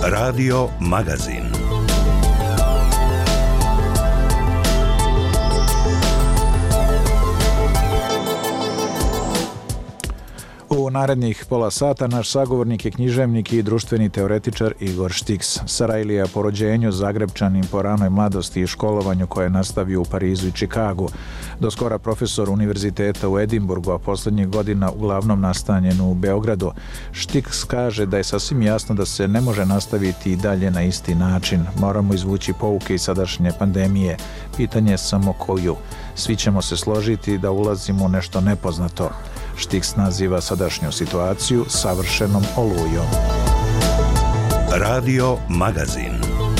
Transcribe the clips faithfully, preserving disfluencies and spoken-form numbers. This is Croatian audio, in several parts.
Radio Magazin. U narednih pola sata naš sagovornik je književnik i društveni teoretičar Igor Štiks. Sarajlija po rođenju, Zagrebčanin po ranoj mladosti i školovanju koje je nastavio u Parizu i Čikagu. Doskora profesor univerziteta u Edinburgu, a posljednjih godina uglavnom nastanjen u Beogradu. Štiks kaže da je sasvim jasno da se ne može nastaviti i dalje na isti način. Moramo izvući pouke iz sadašnje pandemije. Pitanje je samo koju. Svi ćemo se složiti da ulazimo u nešto nepoznato. Štiks naziva sadašnju situaciju savršenom olujom. Radio Magazin.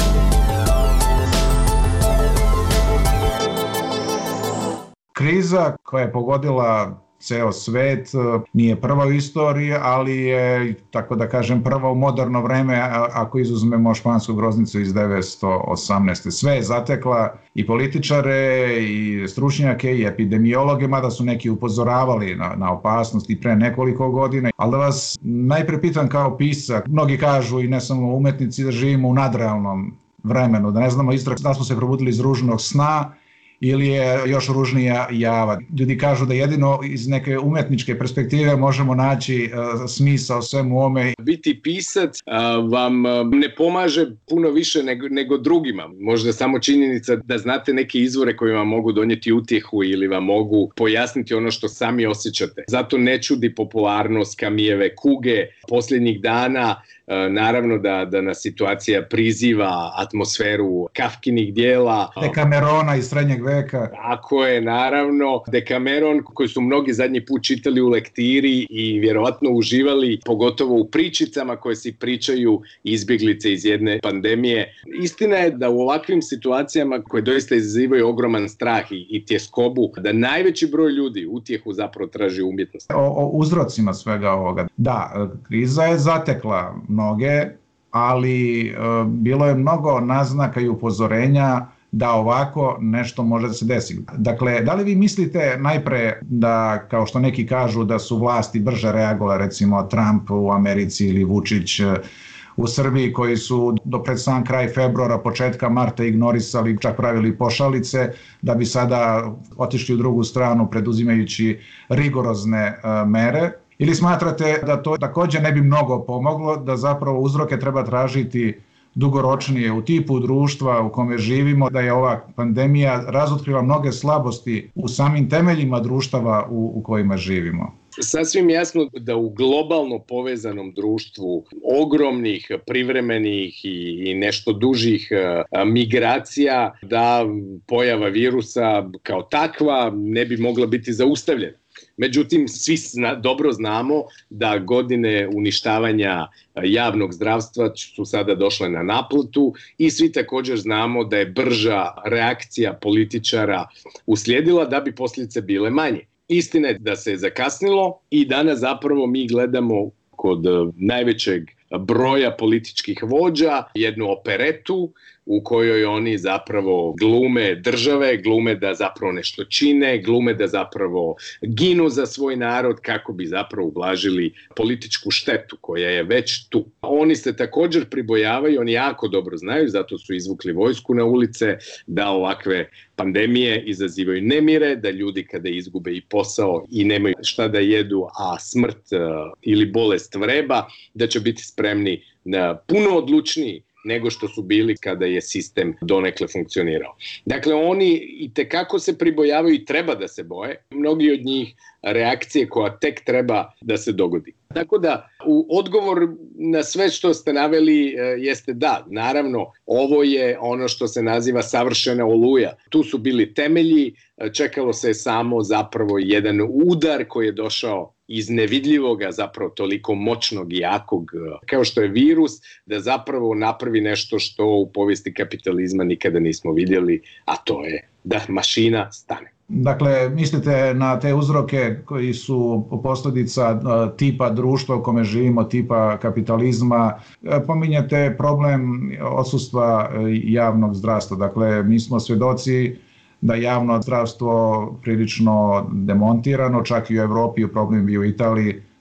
Kriza koja je pogodila ceo svet nije prva u istoriji, ali je, tako da kažem, prva u moderno vreme, ako izuzmemo špansku groznicu iz devetsto osamnaeste. Sve je zatekla i političare, i stručnjake, i epidemiologe, mada su neki upozoravali na, na opasnost i pre nekoliko godina. Ali da vas najpre pitam kao pisac, mnogi kažu i ne samo umetnici da živimo u nadrealnom vremenu, da ne znamo isto da smo se probudili iz ružnog sna, ili je još ružnija java. Ljudi kažu da jedino iz neke umetničke perspektive možemo naći uh, smisao svemu ome. Biti pisac uh, vam uh, ne pomaže puno više nego, nego drugima. Možda samo činjenica da znate neke izvore koji vam mogu donijeti utjehu ili vam mogu pojasniti ono što sami osjećate. Zato ne čudi popularnost Camilljeve kuge posljednjih dana. Naravno da, da nas situacija priziva atmosferu Kafkinih dijela. Dekamerona iz srednjeg veka. Tako je, naravno. Dekameron koji su mnogi zadnji put čitali u lektiri i vjerovatno uživali, pogotovo u pričicama koje si pričaju izbjeglice iz jedne pandemije. Istina je da u ovakvim situacijama koje doista izazivaju ogroman strah i, i tjeskobu, da najveći broj ljudi utjehu zapravo traži umjetnost. O, o uzrocima svega ovoga. Da, kriza je zatekla mnoge, ali e, bilo je mnogo naznaka i upozorenja da ovako nešto može da se desi. Dakle, da li vi mislite najpre da, kao što neki kažu, da su vlasti brže reagovale, recimo Trump u Americi ili Vučić u Srbiji, koji su do pred sam kraj februara, početka marta ignorisali, čak pravili pošalice, da bi sada otišli u drugu stranu preduzimajući rigorozne uh, mere? Ili smatrate da to također ne bi mnogo pomoglo, da zapravo uzroke treba tražiti dugoročnije u tipu društva u kome živimo, da je ova pandemija razotkrila mnoge slabosti u samim temeljima društava u, u kojima živimo? Sasvim jasno da u globalno povezanom društvu ogromnih privremenih i, i nešto dužih a, migracija, da pojava virusa kao takva ne bi mogla biti zaustavljena. Međutim, svi zna, dobro znamo da godine uništavanja javnog zdravstva su sada došle na naplatu i svi također znamo da je brža reakcija političara uslijedila da bi posljedice bile manje. Istina je da se je zakasnilo i danas zapravo mi gledamo kod najvećeg broja političkih vođa jednu operetu u kojoj oni zapravo glume države, glume da zapravo nešto čine, glume da zapravo ginu za svoj narod kako bi zapravo ublažili političku štetu koja je već tu. Oni se također pribojavaju, oni jako dobro znaju, zato su izvukli vojsku na ulice, da ovakve pandemije izazivaju nemire, da ljudi kada izgube i posao i nemaju šta da jedu, a smrt uh, ili bolest vreba, da će biti spremni na puno odlučniji nego što su bili kada je sistem donekle funkcionirao. Dakle, oni itekako se pribojavaju i treba da se boje. Mnogi od njih reakcije koja tek treba da se dogodi. Tako da, u odgovor na sve što ste naveli e, jeste da, naravno, ovo je ono što se naziva savršena oluja. Tu su bili temelji, čekalo se samo zapravo jedan udar koji je došao iz nevidljivoga, zapravo toliko moćnog i jakog kao što je virus, da zapravo napravi nešto što u povijesti kapitalizma nikada nismo vidjeli, a to je da mašina stane. Dakle, mislite na te uzroke koji su posljedica tipa društva u kome živimo, tipa kapitalizma. Pominjete problem odsustva javnog zdravstva. Dakle, mi smo svjedoci da je javno zdravstvo prilično demontirano, čak i u Evropi, u problem bio u Italiji,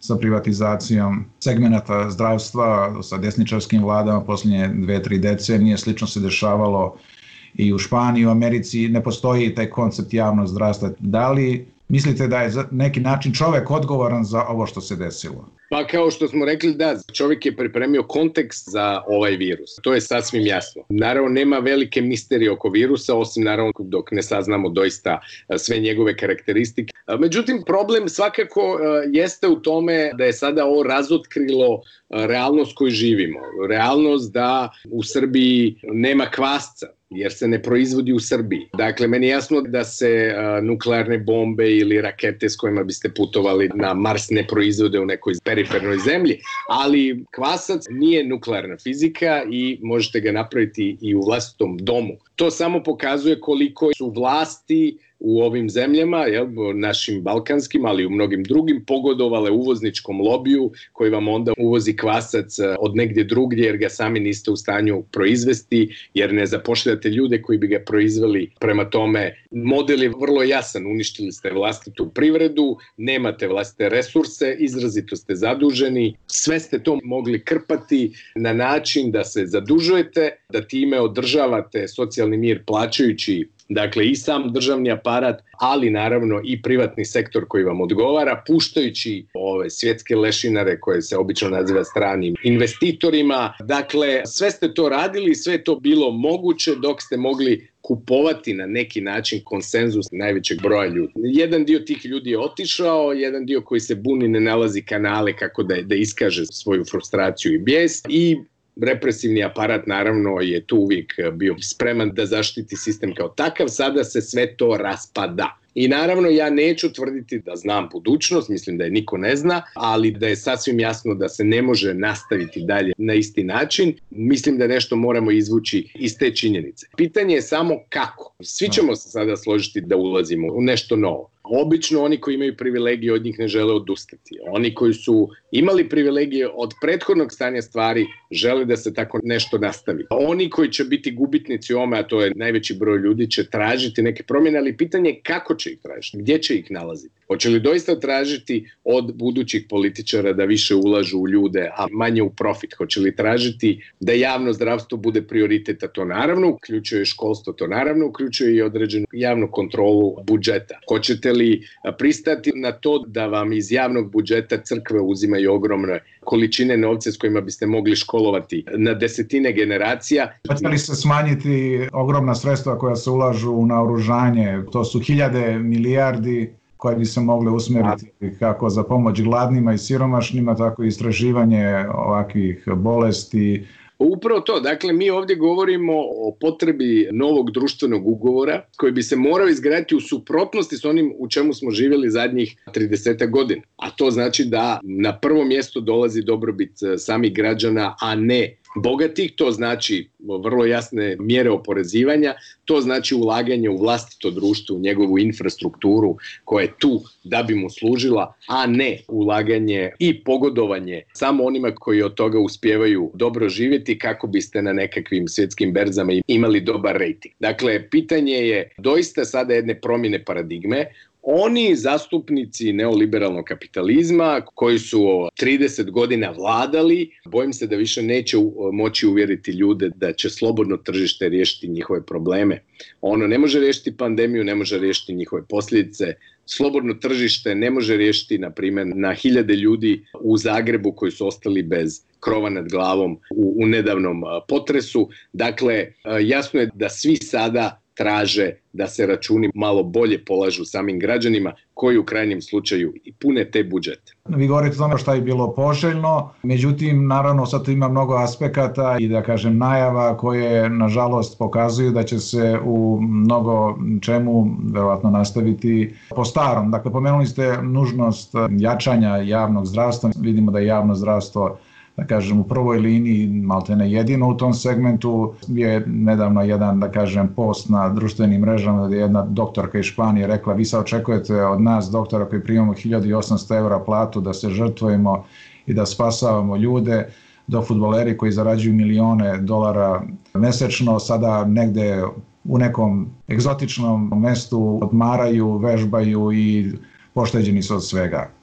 sa privatizacijom segmenata zdravstva, sa desničarskim vladama posljednje dve, tri decenije. Slično se dešavalo i u Španiji, u Americi. Ne postoji taj koncept javnog zdravstva. Da li mislite da je za neki način čovjek odgovoran za ovo što se desilo? Pa kao što smo rekli, da, čovjek je pripremio kontekst za ovaj virus. To je sasvim jasno. Naravno, nema velike misterije oko virusa, osim naravno dok ne saznamo doista sve njegove karakteristike. Međutim, problem svakako jeste u tome da je sada ovo razotkrilo realnost koju živimo. Realnost da u Srbiji nema kvasca, jer se ne proizvodi u Srbiji. Dakle, meni je jasno da se a, nuklearne bombe ili rakete s kojima biste putovali na Mars ne proizvode u nekoj perifernoj zemlji, ali kvasac nije nuklearna fizika i možete ga napraviti i u vlastitom domu. To samo pokazuje koliko su vlasti u ovim zemljama, jel, našim balkanskim, ali i u mnogim drugim, pogodovale uvozničkom lobiju koji vam onda uvozi kvasac od negdje drugdje jer ga sami niste u stanju proizvesti, jer ne zapošljate ljude koji bi ga proizveli. Prema tome, model je vrlo jasan, uništili ste vlastitu privredu, nemate vlastite resurse, izrazito ste zaduženi, sve ste to mogli krpati na način da se zadužujete, da time održavate socijalni mir plaćajući dakle i sam državni aparat, ali naravno i privatni sektor koji vam odgovara, puštajući ove svjetske lešinare koje se obično naziva stranim investitorima. Dakle, sve ste to radili, sve je to bilo moguće dok ste mogli kupovati na neki način konsenzus najvećeg broja ljudi. Jedan dio tih ljudi je otišao, jedan dio koji se buni ne nalazi kanale kako da, da iskaže svoju frustraciju i bijes i represivni aparat naravno je tu uvijek bio spreman da zaštiti sistem kao takav, sada se sve to raspada. I naravno ja neću tvrditi da znam budućnost, mislim da je niko ne zna, ali da je sasvim jasno da se ne može nastaviti dalje na isti način. Mislim da nešto moramo izvući iz te činjenice. Pitanje je samo kako. Svi ćemo se sada složiti da ulazimo u nešto novo. Obično oni koji imaju privilegije od njih ne žele odustati. Oni koji su imali privilegije od prethodnog stanja stvari žele da se tako nešto nastavi. Oni koji će biti gubitnici ome, a to je najveći broj ljudi, će tražiti neke promjene, ali pitanje je kako će ih tražiti, gdje će ih nalaziti. Hoće li doista tražiti od budućih političara da više ulažu u ljude, a manje u profit? Hoće li tražiti da javno zdravstvo bude prioritet, a to naravno uključuje školstvo, to naravno uključuje i određenu javnu kontrolu budžeta? Hoćete li pristati na to da vam iz javnog budžeta crkve uzimaju ogromne količine novca s kojima biste mogli školovati na desetine generacija? Hoće li se smanjiti ogromna sredstva koja se ulažu u naoružanje? To su hiljade milijardi koje bi se mogle usmjeriti kako za pomoć gladnima i siromašnima, tako i istraživanje ovakvih bolesti. Upravo to, dakle mi ovdje govorimo o potrebi novog društvenog ugovora koji bi se morao izgraditi u suprotnosti s onim u čemu smo živjeli zadnjih trideset godina. A to znači da na prvo mjesto dolazi dobrobit samih građana, a ne bogatih. To znači vrlo jasne mjere oporezivanja, to znači ulaganje u vlastito društvo, u njegovu infrastrukturu koja je tu da bi mu služila, a ne ulaganje i pogodovanje samo onima koji od toga uspijevaju dobro živjeti kako biste na nekakvim svjetskim berzama imali dobar rejting. Dakle, pitanje je doista sada jedne promjene paradigme. Oni zastupnici neoliberalnog kapitalizma koji su trideset godina vladali, bojim se da više neće moći uvjeriti ljude da će slobodno tržište riješiti njihove probleme. Ono ne može riješiti pandemiju, ne može riješiti njihove posljedice. Slobodno tržište ne može riješiti, na primjer, na hiljade ljudi u Zagrebu koji su ostali bez krova nad glavom u, u nedavnom potresu. Dakle, jasno je da svi sada traže da se računi malo bolje polažu samim građanima koji u krajnjem slučaju i pune te budžete. Vi govorite o tome šta je bilo poželjno, međutim, naravno sad ima mnogo aspekata i da kažem najava koje nažalost pokazuju da će se u mnogo čemu verovatno nastaviti po starom. Dakle, pomenuli ste nužnost jačanja javnog zdravstva. Vidimo da je javno zdravstvo, da kažem, u prvoj liniji, maltene jedino u tom segmentu. Je nedavno jedan, da kažem, post na društvenim mrežama gdje je jedna doktorka iz Španije rekla: vi sad očekujete od nas, doktora koji primamo hiljadu osamsto eura platu, da se žrtvujemo i da spasavamo ljude, dok fudbaleri koji zarađuju milione dolara mesečno sada negde u nekom egzotičnom mestu odmaraju, vežbaju i pošteđeni su od svega.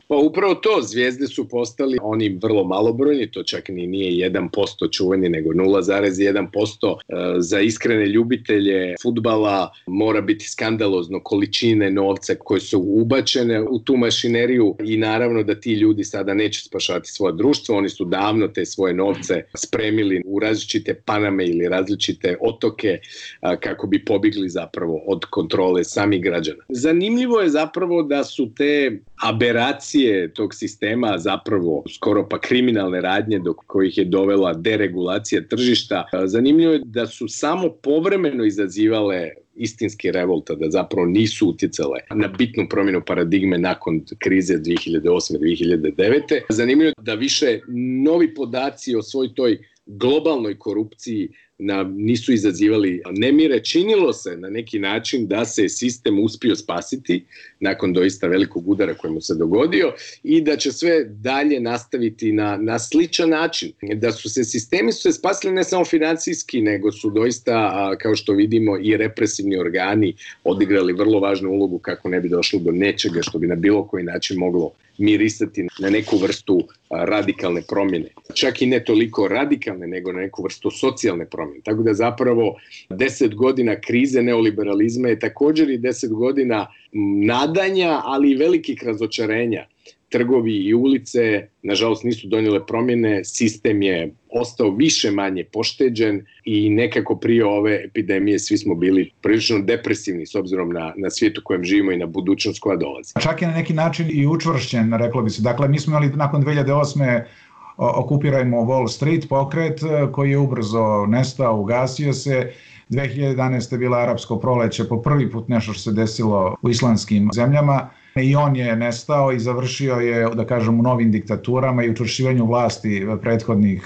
Pa upravo to, zvijezde su postali oni vrlo malobrojni, to čak ni nije jedan posto čuveni, nego nula zarez jedan posto. Za iskrene ljubitelje fudbala mora biti skandalozno količine novca koje su ubačene u tu mašineriju i naravno da ti ljudi sada neće spašavati svoje društvo, oni su davno te svoje novce spremili u različite Paname ili različite otoke kako bi pobjegli zapravo od kontrole samih građana. Zanimljivo je zapravo da su te aberacije tog sistema zapravo skoro pa kriminalne radnje do kojih je dovela deregulacija tržišta. Zanimljivo je da su samo povremeno izazivale istinski revolta, da zapravo nisu utjecale na bitnu promjenu paradigme nakon krize dvije hiljade osme dvije hiljade devete. Zanimljivo je da više novi podaci o svoj toj globalnoj korupciji na, nisu izazivali nemire. Činilo se na neki način da se sistem uspio spasiti nakon doista velikog udara koji mu se dogodio i da će sve dalje nastaviti na, na sličan način. Da su se sistemi su se spasili ne samo financijski, nego su doista, kao što vidimo, i represivni organi odigrali vrlo važnu ulogu kako ne bi došlo do nečega što bi na bilo koji način moglo mirisati na neku vrstu radikalne promjene. Čak i ne toliko radikalne, nego na neku vrstu socijalne promjene. Tako da zapravo deset godina krize neoliberalizma je također i deset godina nadanja, ali i velikih razočarenja. Trgovi i ulice, nažalost, nisu donijele promjene, sistem je ostao više manje pošteđen i nekako prije ove epidemije svi smo bili prilično depresivni s obzirom na, na svijet u kojem živimo i na budućnost koja dolazi. Čak je na neki način i učvršćen, reklo bi se. Dakle, mi smo imali nakon dvije hiljade osme okupirajmo Wall Street pokret koji je ubrzo nestao, ugasio se. dvije hiljade jedanaeste je bila arapsko proleće, po prvi put nešto što se desilo u islamskim zemljama. I on je nestao i završio je, da kažem, u novim diktaturama i učvršćivanju vlasti prethodnih,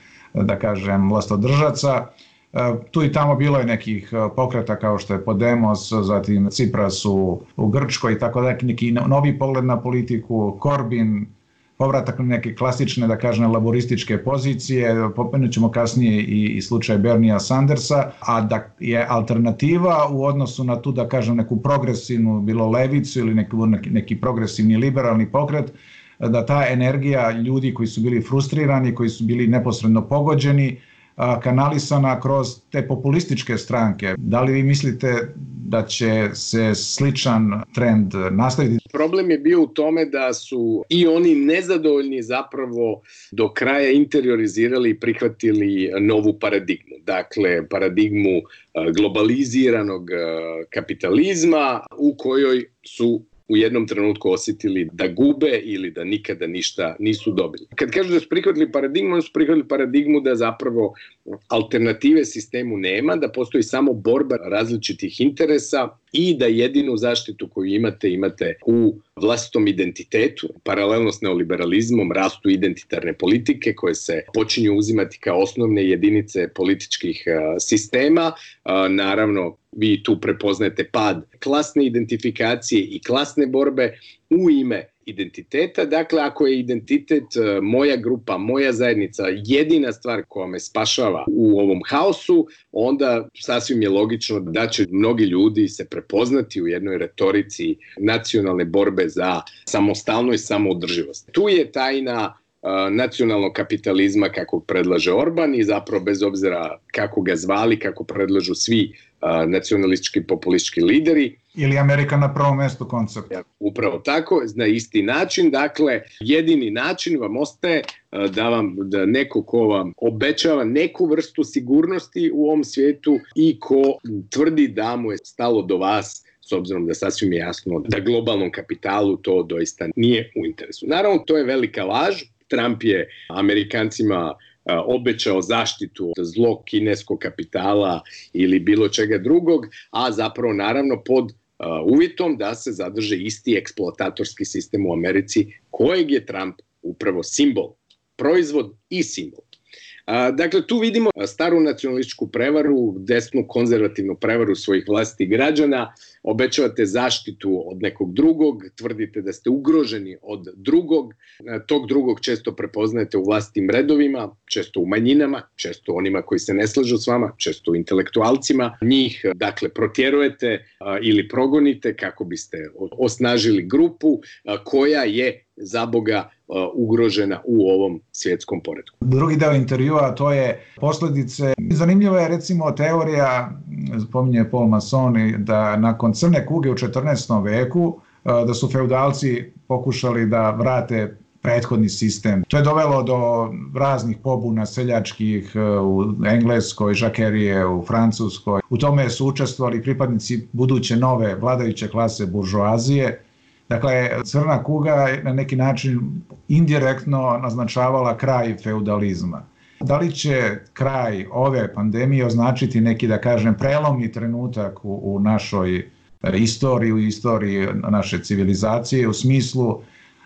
da kažem, vlastodržaca. Tu i tamo bilo je nekih pokreta kao što je Podemos, zatim Tsipras u, u Grčkoj i tako da, neki novi pogled na politiku, Corbyn, povratak na neke klasične, da kažem, laborističke pozicije, pomenut ćemo kasnije i, i slučaj Bernija Sandersa, a da je alternativa u odnosu na tu, da kažem, neku progresivnu, bilo levicu ili neki, neki progresivni liberalni pokret, da ta energija ljudi koji su bili frustrirani, koji su bili neposredno pogođeni, kanalisana kroz te populističke stranke. Da li vi mislite da će se sličan trend nastaviti? Problem je bio u tome da su i oni nezadovoljni zapravo do kraja interiorizirali i prihvatili novu paradigmu. Dakle, paradigmu globaliziranog kapitalizma u kojoj su u jednom trenutku osjetili da gube ili da nikada ništa nisu dobili. Kad kažu da su prihvatili paradigmu, oni su prihvatili paradigmu da zapravo alternative sistemu nema, da postoji samo borba različitih interesa i da jedinu zaštitu koju imate, imate u vlastitom identitetu. Paralelno s neoliberalizmom rastu identitarne politike koje se počinju uzimati kao osnovne jedinice političkih sistema. Naravno, vi tu prepoznajete pad klasne identifikacije i klasne borbe u ime identiteta. Dakle, ako je identitet moja grupa, moja zajednica jedina stvar koja me spašava u ovom haosu, onda sasvim je logično da će mnogi ljudi se prepoznati u jednoj retorici nacionalne borbe za samostalno i samoodrživost. Tu je tajna nacionalnog kapitalizma kako predlaže Orban i zapravo bez obzira kako ga zvali, kako predlažu svi nacionalistički populistički lideri. Ili Amerika na prvom mjestu koncept. Upravo tako, na isti način. Dakle, jedini način vam ostaje da vam da neko ko vam obećava neku vrstu sigurnosti u ovom svijetu i ko tvrdi da mu je stalo do vas, s obzirom da sasvim je jasno da globalnom kapitalu to doista nije u interesu. Naravno, to je velika laž. Trump je Amerikancima obećao zaštitu od zlog kineskog kapitala ili bilo čega drugog, a zapravo naravno pod uvjetom da se zadrže isti eksploatatorski sistem u Americi kojeg je Trump upravo simbol, proizvod i simbol. Dakle, tu vidimo staru nacionalističku prevaru, desnu konzervativnu prevaru svojih vlastitih građana, obećavate zaštitu od nekog drugog, tvrdite da ste ugroženi od drugog, tog drugog često prepoznajete u vlastitim redovima, često u manjinama, često onima koji se ne slažu s vama, često u intelektualcima, njih dakle protjerujete ili progonite kako biste osnažili grupu koja je za Boga ugrožena u ovom svjetskom poretku. Drugi deo intervjua, to je posljedice. Zanimljiva je recimo teorija, spominje Paul Masson, da nakon crne kuge u četrnaestom veku, da su feudalci pokušali da vrate prethodni sistem. To je dovelo do raznih pobuna seljačkih u Engleskoj, žakerije u Francuskoj. U tome su učestvovali pripadnici buduće nove vladajuće klase buržoazije. Dakle, crna kuga je na neki način indirektno naznačavala kraj feudalizma. Da li će kraj ove pandemije označiti neki, da kažem, prelomni trenutak u, u našoj istoriji, u istoriji naše civilizacije, u smislu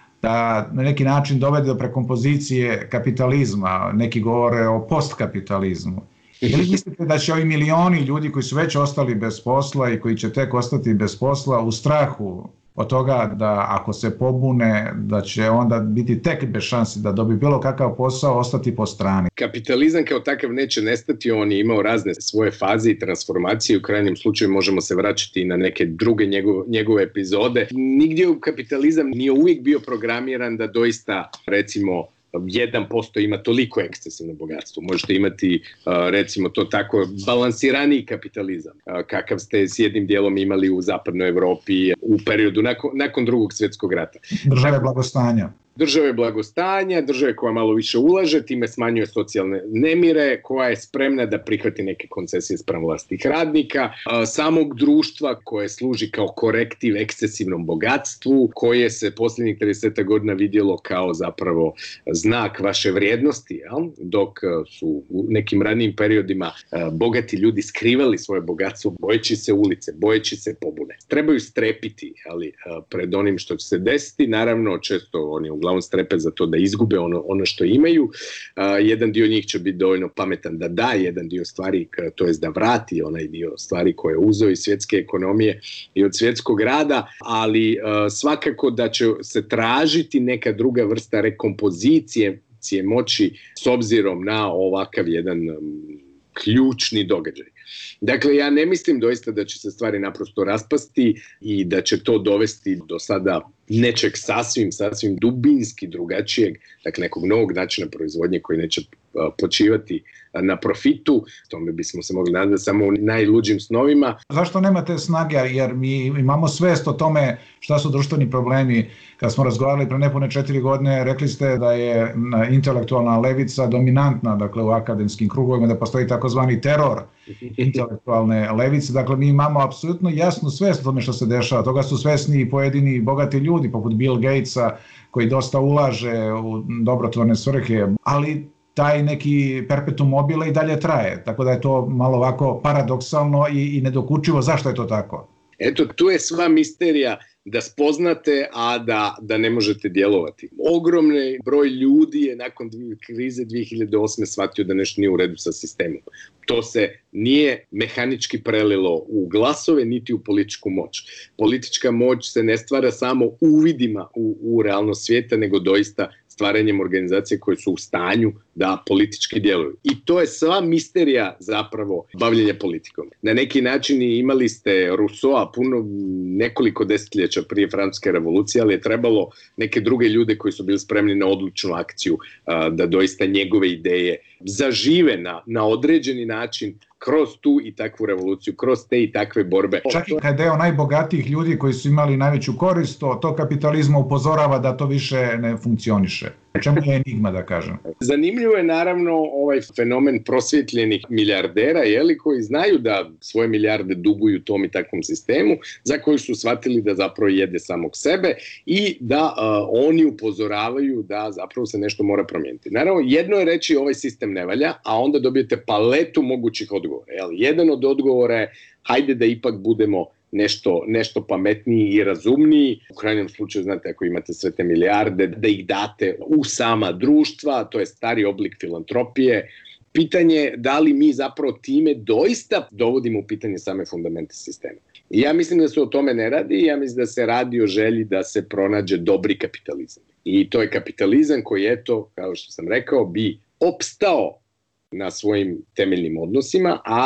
da na neki način dovede do prekompozicije kapitalizma, neki govore o postkapitalizmu. Ili mislite da će ovi milioni ljudi koji su već ostali bez posla i koji će tek ostati bez posla u strahu od toga da ako se pobune, da će onda biti tek bez šansi da dobi bilo kakav posao, ostati po strani? Kapitalizam kao takav neće nestati, on je imao razne svoje faze i transformacije, u krajnjem slučaju možemo se vraćati na neke druge njegove, njegove epizode. Nigdje u kapitalizam nije uvijek bio programiran da doista, recimo, jedan posto ima toliko ekscesivno bogatstvo. Možete imati, recimo to tako, balansiraniji kapitalizam, kakav ste s jednim dijelom imali u zapadnoj Evropi u periodu nakon, nakon drugog svjetskog rata. Države blagostanja. Države blagostanja, države koja malo više ulaže, time smanjuje socijalne nemire, koja je spremna da prihvati neke koncesije spram vlastitih radnika, samog društva koje služi kao korektiv ekscesivnom bogatstvu, koje se posljednjih trideset godina vidjelo kao zapravo znak vaše vrijednosti, jel? Dok su u nekim ranijim periodima bogati ljudi skrivali svoje bogatstvo bojeći se ulice, bojeći se pobune. Trebaju strepiti, ali pred onim što će se desiti, naravno često oni uglavnom strepe za to da izgube ono, ono što imaju. Uh, jedan dio njih će biti dovoljno pametan da da jedan dio stvari, to jest da vrati onaj dio stvari koje je uzeo iz svjetske ekonomije i od svjetskog rada, ali uh, svakako da će se tražiti neka druga vrsta rekompozicije moći s obzirom na ovakav jedan um, ključni događaj. Dakle, ja ne mislim doista da će se stvari naprosto raspasti i da će to dovesti do sada nečeg sasvim, sasvim dubinski drugačijeg, dakle nekog novog načina proizvodnje koji neće počivati na profitu. Tome bismo se mogli nadati samo u najluđim snovima. Zašto nemate snage? Jer mi imamo svest o tome šta su društveni problemi. Kad smo razgovarali pre nepune četiri godine, rekli ste da je intelektualna levica dominantna, dakle u akademskim krugovima, da postoji takozvani teror intelektualne levice. Dakle, mi imamo apsolutno jasnu svest o tome što se dešava. Toga su svesni i pojedini bogati ljudi, poput Bill Gatesa, koji dosta ulaže u dobrotvorne svrhe, ali taj neki perpetuum mobile i dalje traje. Tako da je to malo ovako paradoksalno i, i nedokučivo. Zašto je to tako? Eto, tu je sva misterija da spoznate, a da, da ne možete djelovati. Ogromni broj ljudi je nakon krize dvije hiljade osme shvatio da nešto nije u redu sa sistemom. To se nije mehanički prelilo u glasove niti u političku moć. Politička moć se ne stvara samo uvidima u, u realnost svijeta, nego doista stvaranjem organizacije koje su u stanju da politički djeluju. I to je sva misterija zapravo bavljenja politikom. Na neki način imali ste Rousseau puno nekoliko desetljeća prije Francuske revolucije, ali je trebalo neke druge ljude koji su bili spremni na odlučnu akciju, da doista njegove ideje zažive na, na određeni način kroz tu i takvu revoluciju, kroz te i takve borbe. Čak i kad deo najbogatijih ljudi koji su imali najveću korist, to, to kapitalizma upozorava da to više ne funkcioniše. Čemu je enigma, da kažem? Zanimljivo je naravno ovaj fenomen prosvjetljenih milijardera, jeli, koji znaju da svoje milijarde duguju tom i takvom sistemu, za koji su shvatili da zapravo jede samog sebe i da uh, oni upozoravaju da zapravo se nešto mora promijeniti. Naravno, jedno je reći ovaj sistem ne valja, a onda dobijete paletu mogućih odgovora. Jeli. Jedan od odgovora je hajde da ipak budemo nešto, nešto pametniji i razumniji. U krajnjem slučaju, znate, ako imate sve te milijarde, da ih date u sama društva, to je stari oblik filantropije. Pitanje je da li mi zapravo time doista dovodimo u pitanje same fundamente sistema. I ja mislim da se o tome ne radi, ja mislim da se radi o želji da se pronađe dobri kapitalizam. I to je kapitalizam koji, eto, kao što sam rekao, bi opstao na svojim temeljnim odnosima, ali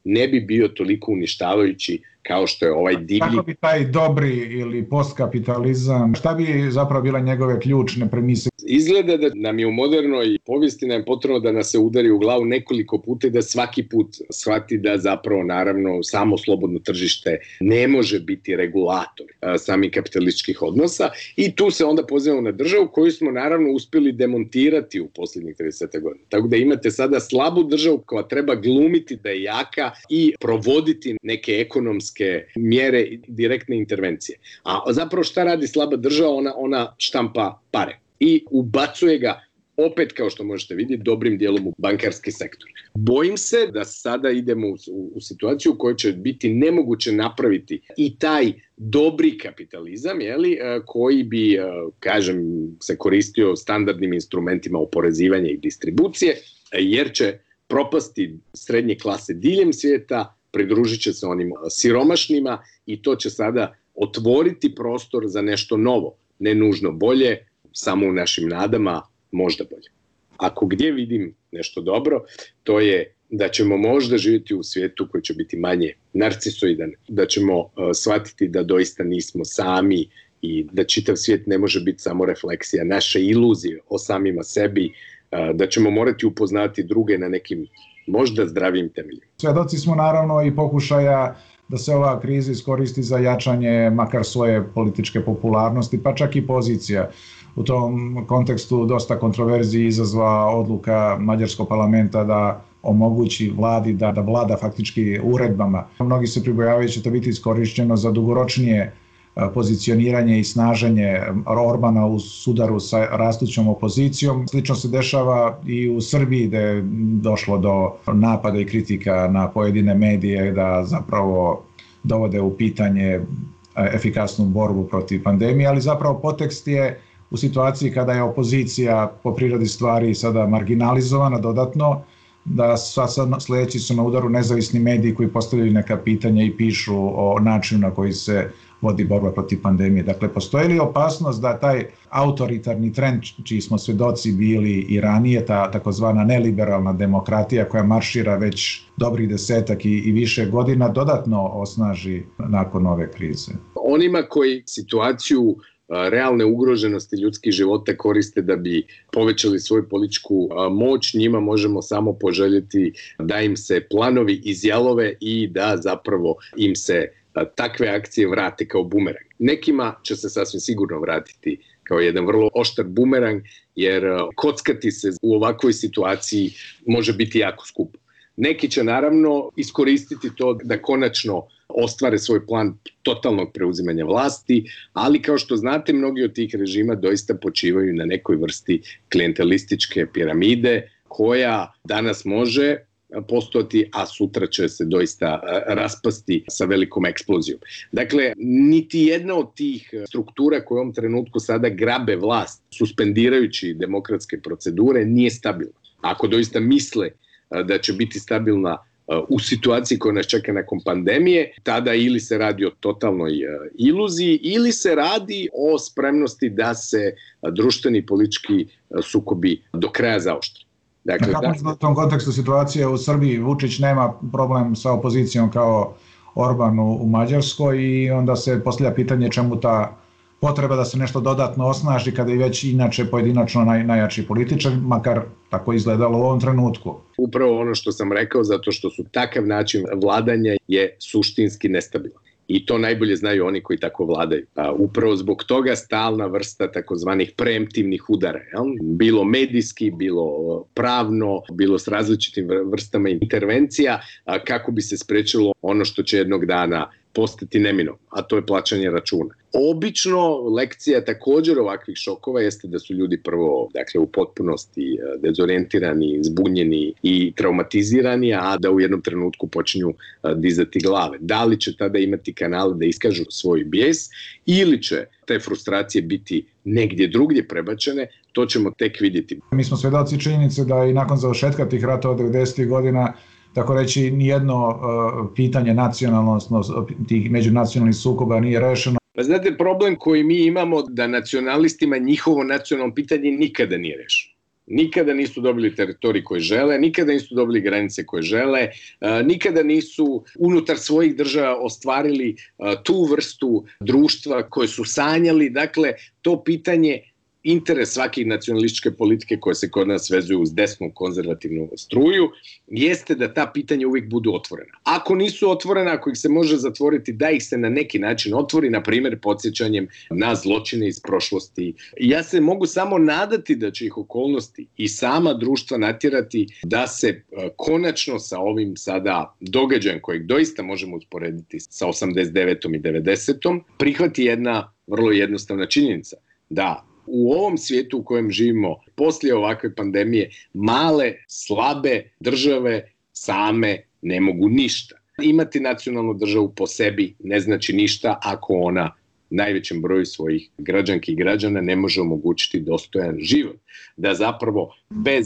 ne bi bio toliko uništavajući kao što je ovaj divlji... Kako bi taj dobri ili postkapitalizam, šta bi zapravo bile njegove ključne premise? Izgleda da nam je u modernoj povijesti nam je potrebno da nas se udari u glavu nekoliko puta i da svaki put shvati da zapravo naravno samo slobodno tržište ne može biti regulator samih kapitalističkih odnosa i tu se onda pozivamo na državu koju smo naravno uspjeli demontirati u posljednjih trideset godina. Tako da imate sada slabu državu koja treba glumiti da je jaka i provoditi neke ekonomske mjere i direktne intervencije. A zapravo šta radi slaba država? Ona, ona štampa pare i ubacuje ga opet, kao što možete vidjeti, dobrim dijelom u bankarski sektor. Bojim se da sada idemo u, u, u situaciju u kojoj će biti nemoguće napraviti i taj dobri kapitalizam, jeli, koji bi, kažem, se koristio standardnim instrumentima oporezivanja i distribucije, jer će propasti srednje klase diljem svijeta, pridružit će se onim siromašnima i to će sada otvoriti prostor za nešto novo, ne nužno bolje, samo u našim nadama, možda bolje. Ako gdje vidim nešto dobro, to je da ćemo možda živjeti u svijetu koji će biti manje narcisoidan, da ćemo uh, shvatiti da doista nismo sami i da čitav svijet ne može biti samo refleksija naše iluzije o samima sebi, uh, da ćemo morati upoznati druge na nekim možda zdravim temeljima. Svjedoci smo naravno i pokušaja da se ova kriza iskoristi za jačanje makar svoje političke popularnosti, pa čak i pozicija. U tom kontekstu dosta kontroverziji izazva odluka mađarskog parlamenta da omogući vladi da, da vlada faktički uredbama. Mnogi se pribojavaju da će to biti iskorišćeno za dugoročnije pozicioniranje i snaženje Orbana u sudaru sa rastućom opozicijom. Slično se dešava i u Srbiji, gde je došlo do napada i kritika na pojedine medije da zapravo dovode u pitanje efikasnu borbu protiv pandemije, ali zapravo potekst je u situaciji kada je opozicija po prirodi stvari sada marginalizovana dodatno, da sad sljedeći su na udaru nezavisni mediji koji postavljaju neka pitanja i pišu o načinu na koji se vodi borba protiv pandemije. Dakle, postoji li opasnost da taj autoritarni trend, čiji smo svjedoci bili i ranije, ta takozvana neliberalna demokratija koja maršira već dobrih desetak i, i više godina, dodatno osnaži nakon ove krize? Onima koji situaciju realne ugroženosti ljudskih života koriste da bi povećali svoju političku moć, njima možemo samo poželjeti da im se planovi izjalove i da zapravo im se takve akcije vrate kao bumerang. Nekima će se sasvim sigurno vratiti kao jedan vrlo oštar bumerang, jer kockati se u ovakvoj situaciji može biti jako skupo. Neki će naravno iskoristiti to da konačno ostvare svoj plan totalnog preuzimanja vlasti, ali kao što znate, mnogi od tih režima doista počivaju na nekoj vrsti klijentelističke piramide koja danas može postojati, a sutra će se doista raspasti sa velikom eksplozijom. Dakle, niti jedna od tih struktura koje u ovom trenutku sada grabe vlast, suspendirajući demokratske procedure, nije stabilna. Ako doista misle da će biti stabilna u situaciji koja nas čeka nakon pandemije, tada ili se radi o totalnoj iluziji ili se radi o spremnosti da se društveni i politički sukobi do kraja zaoštre. Dakle, da... U tom kontekstu situacije u Srbiji Vučić nema problem sa opozicijom kao Orban u, u Mađarskoj i onda se postavlja pitanje čemu ta potreba da se nešto dodatno osnaži kada je već inače pojedinačno naj, najjači političar, makar tako izgledalo u ovom trenutku. Upravo ono što sam rekao, zato što su takav način vladanja je suštinski nestabilan. I to najbolje znaju oni koji tako vladaju. A upravo zbog toga stalna vrsta takozvanih preemptivnih udara. Jel? Bilo medijski, bilo pravno, bilo s različitim vrstama intervencija, a kako bi se sprečilo ono što će jednog dana postati neminovno, a to je plaćanje računa. Obično lekcija također ovakvih šokova jeste da su ljudi prvo, dakle, u potpunosti dezorijentirani, zbunjeni i traumatizirani, a da u jednom trenutku počinju dizati glave. Da li će tada imati kanale da iskažu svoj bijes ili će te frustracije biti negdje drugdje prebačene, to ćemo tek vidjeti. Mi smo svjedoci činjenice da i nakon završetka tih ratova devedesetih godina, tako reći, nijedno uh, pitanje nacionalno, odnosno tih međunacionalnih sukoba nije rešeno. Pa znate, problem koji mi imamo da nacionalistima njihovo nacionalno pitanje nikada nije rešeno. Nikada nisu dobili teritorij koji žele, nikada nisu dobili granice koje žele, nikada nisu unutar svojih država ostvarili tu vrstu društva koje su sanjali. Dakle, to pitanje, interes svake nacionalističke politike koje se kod nas vezuju uz desnu konzervativnu struju, jeste da ta pitanja uvijek budu otvorena. Ako nisu otvorena, ako ih se može zatvoriti, da ih se na neki način otvori, na primjer podsjećanjem na zločine iz prošlosti. Ja se mogu samo nadati da će ih okolnosti i sama društva natjerati da se konačno sa ovim sada događajem kojeg doista možemo usporediti sa osamdeset devetom i devedesetom prihvati jedna vrlo jednostavna činjenica, da u ovom svijetu u kojem živimo, poslije ovakve pandemije, male, slabe države same ne mogu ništa. Imati nacionalnu državu po sebi ne znači ništa ako ona najvećem broju svojih građanki i građana ne može omogućiti dostojan život. Da zapravo bez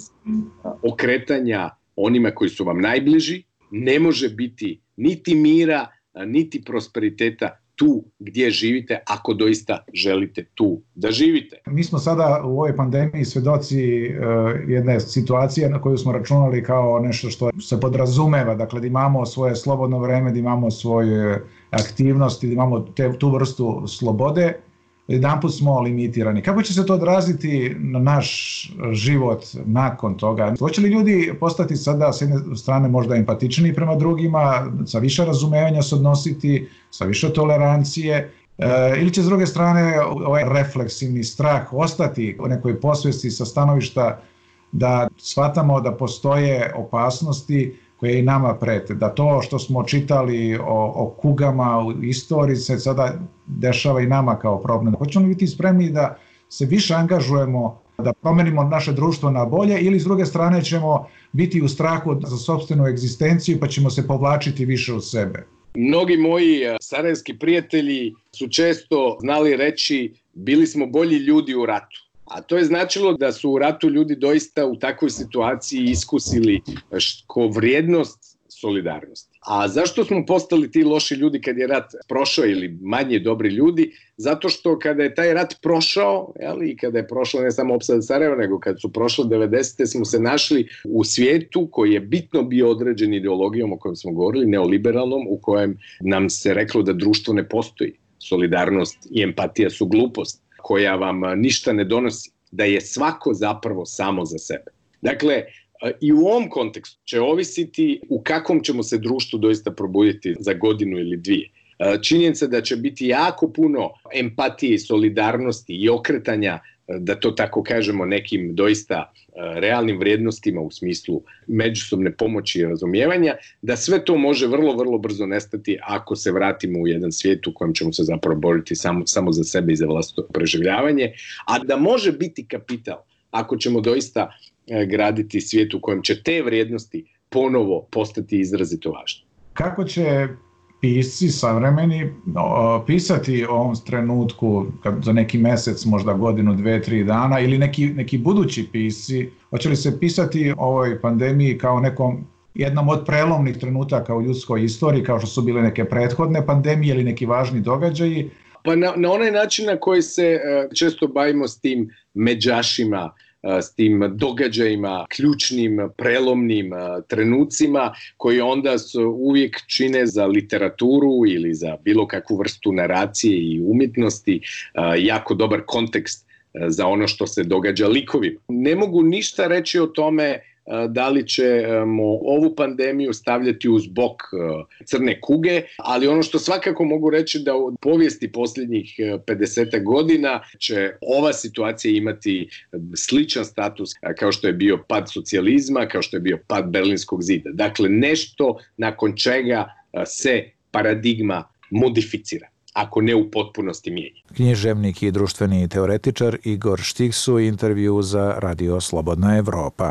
okretanja onima koji su vam najbliži ne može biti niti mira, niti prosperiteta tu gdje živite, ako doista želite tu da živite. Mi smo sada u ovoj pandemiji svjedoci uh, jedne situacije na koju smo računali kao nešto što se podrazumeva, dakle da imamo svoje slobodno vreme, da imamo svoje aktivnosti, da imamo te, tu vrstu slobode, jedanput smo limitirani. Kako će se to odraziti na naš život nakon toga? Hoće li ljudi postati sada s jedne strane možda empatičniji prema drugima, sa više razumevanja se odnositi, sa više tolerancije, e, ili će s druge strane ovaj refleksivni strah ostati u nekoj posvijesti sa stanovišta da shvatamo da postoje opasnosti koje i nama prete, da to što smo čitali o, o kugama u istoriji se sada dešava i nama kao problem. Hoćemo li biti spremni da se više angažujemo, da promenimo naše društvo na bolje, ili s druge strane ćemo biti u strahu za sopstvenu egzistenciju pa ćemo se povlačiti više u sebe? Mnogi moji sarajevski prijatelji su često znali reći bili smo bolji ljudi u ratu. A to je značilo da su u ratu ljudi doista u takvoj situaciji iskusili ko vrijednost solidarnosti. A zašto smo postali ti loši ljudi kad je rat prošao ili manje dobri ljudi? Zato što kada je taj rat prošao, jeli, i kada je prošlo ne samo opsada Sarajeva, nego kad su prošle devedesete smo se našli u svijetu koji je bitno bio određen ideologijom o kojem smo govorili, neoliberalnom, u kojem nam se reklo da društvo ne postoji. Solidarnost i empatija su glupost koja vam ništa ne donosi, da je svako zapravo samo za sebe. Dakle, i u ovom kontekstu će ovisiti u kakvom ćemo se društvu doista probuditi za godinu ili dvije. Činjenica da će biti jako puno empatije i solidarnosti i okretanja, da to tako kažemo, nekim doista realnim vrijednostima u smislu međusobne pomoći i razumijevanja, da sve to može vrlo, vrlo brzo nestati ako se vratimo u jedan svijet u kojem ćemo se zapravo boriti samo, samo za sebe i za vlastito preživljavanje, a da može biti kapital ako ćemo doista graditi svijet u kojem će te vrijednosti ponovo postati izrazito važne. Kako će pisci savremeni pisati o ovom trenutku za neki mjesec, možda godinu, dve, tri dana, ili neki, neki budući pisci, hoće li se pisati o ovoj pandemiji kao nekom jednom od prelomnih trenutaka u ljudskoj istoriji, kao što su bile neke prethodne pandemije ili neki važni događaji? Pa na, na onaj način na koji se uh, često bavimo s tim međašima, s tim događajima, ključnim, prelomnim trenucima koji onda su uvijek čine za literaturu ili za bilo kakvu vrstu naracije i umjetnosti jako dobar kontekst za ono što se događa likovima. Ne mogu ništa reći o tome da li ćemo ovu pandemiju stavljati uz bok crne kuge, ali ono što svakako mogu reći da u povijesti posljednjih pedeset godina će ova situacija imati sličan status kao što je bio pad socijalizma, kao što je bio pad Berlinskog zida. Dakle, nešto nakon čega se paradigma modificira, ako ne u potpunosti mijenja. Književnik i društveni teoretičar Igor Štiks u intervju za Radio Slobodna Evropa.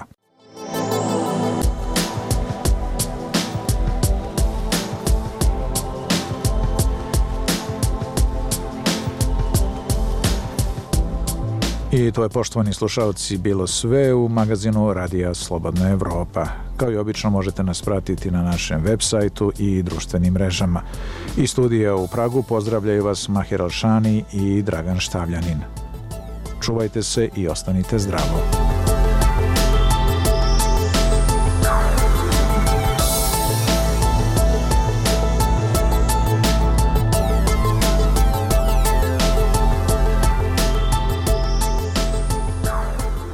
I to je, poštovani slušalci, bilo sve u magazinu Radija Slobodna Evropa. Kao i obično možete nas pratiti na našem web sajtu i društvenim mrežama. Iz studija u Pragu pozdravljaju vas Mahir Alšani i Dragan Štavljanin. Čuvajte se i ostanite zdravo.